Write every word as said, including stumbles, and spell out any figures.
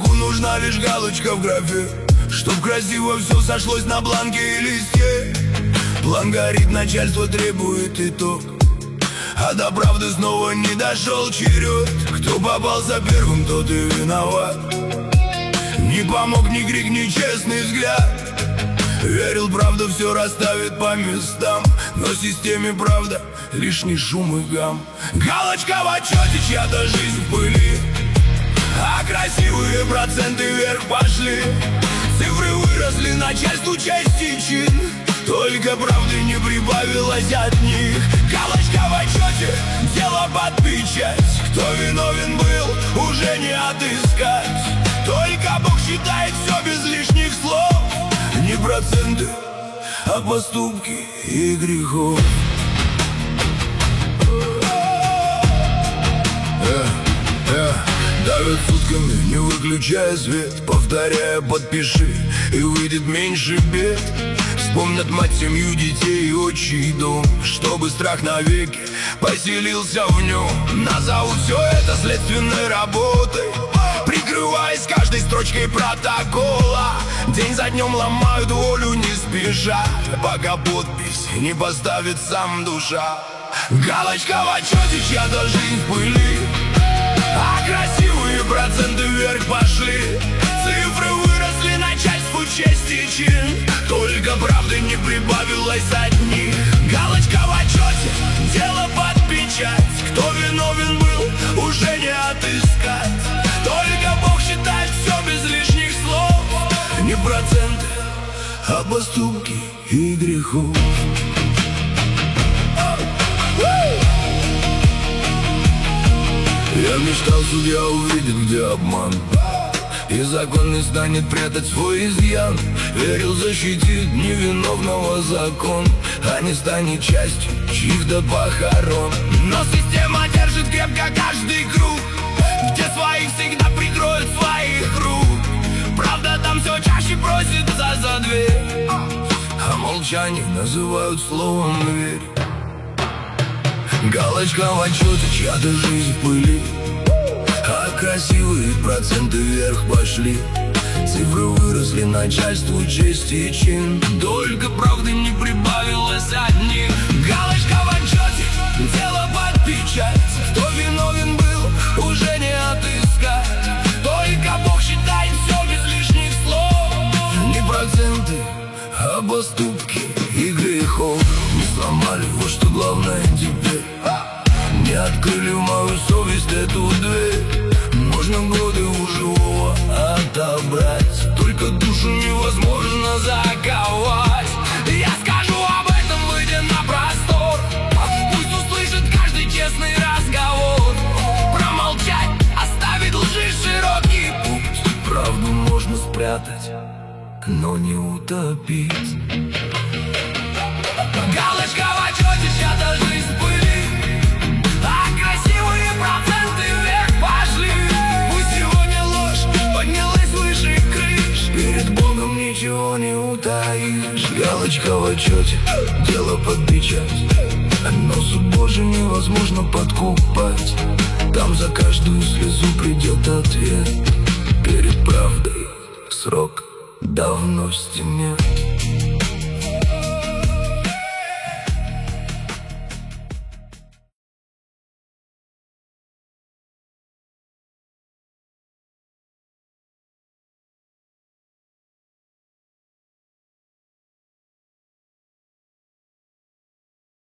человеку нужна лишь галочка в графе, чтоб красиво все сошлось на бланке и листе. План горит, начальство требует итог, а до правды снова не дошел черед. Кто попался первым, тот и виноват. Не помог ни крик, ни честный взгляд. Верил, правда все расставит по местам, но системе правда лишний шум и гам. Галочка в отчете, чья-то жизнь в пыли, а красивые проценты вверх пошли. Цифры выросли, начальству честь и чин, только правды не прибавилось от них. Галочка в отчете, дело под печать. Кто виновен был, уже не отыскать. Только Бог считает все без лишних слов. Не проценты, а поступки и грехов. э, э, Давят сутками, не выключая свет, повторяя «подпиши» и выйдет меньше бед. Вспомнят мать, семью, детей и отчий дом, чтобы страх навеки поселился в нем. Назовут все это следственной работой, прикрываясь каждой строчкой протокола. День за днем ломают волю не спеша, пока подпись не поставит сам душа. Галочка в отчете, чья-то жизнь в пыли, а красивые проценты вверх пошли. Цифры выросли, начальству честь и чин, только правды не прибавилось от них. Галочка в отчете, дело под печать. Кто виновен был, уже не отыскать. Только Бог считает все без лишних слов. Не проценты, а поступки и грехов. Я мечтал, судья увидит, где обман, и закон не станет прятать свой изъян. Верил, защитит невиновного закон, а не станет частью чьих-то похорон. Но система держит крепко каждый круг, где своих всегда прикроют своих рук. Правда там все чаще просится за дверь, а молчание называют словом «верь». Галочка в отчете, чья-то жизнь в пыли, а красивые проценты вверх пошли. Цифры выросли, начальству честь и чин, только правды не прибавилось от них. Галочка в отчете, дело под печать. Кто виновен был, уже не отыскать. Только Бог считает все без лишних слов. Не проценты, а поступки и грехов. Не сломали, вот что главное теперь. Не открыли в мою совесть эту дверь. Можно годы у живого отобрать, только душу невозможно заковать. Я скажу об этом, выйдя на простор, пусть услышит каждый честный разговор. Промолчать, оставить лжи широкий путь. Правду можно спрятать, но не утопить. Галочка в отчете, чья-то жизнь в пыли, а красивые проценты вверх пошли. Пусть сегодня ложь поднялась выше крыш, перед Богом ничего не утаишь. Галочка в отчете, дело под печать, но суд Божий невозможно подкупать. Там за каждую слезу придет ответ. Перед правдой срок давно стемнел.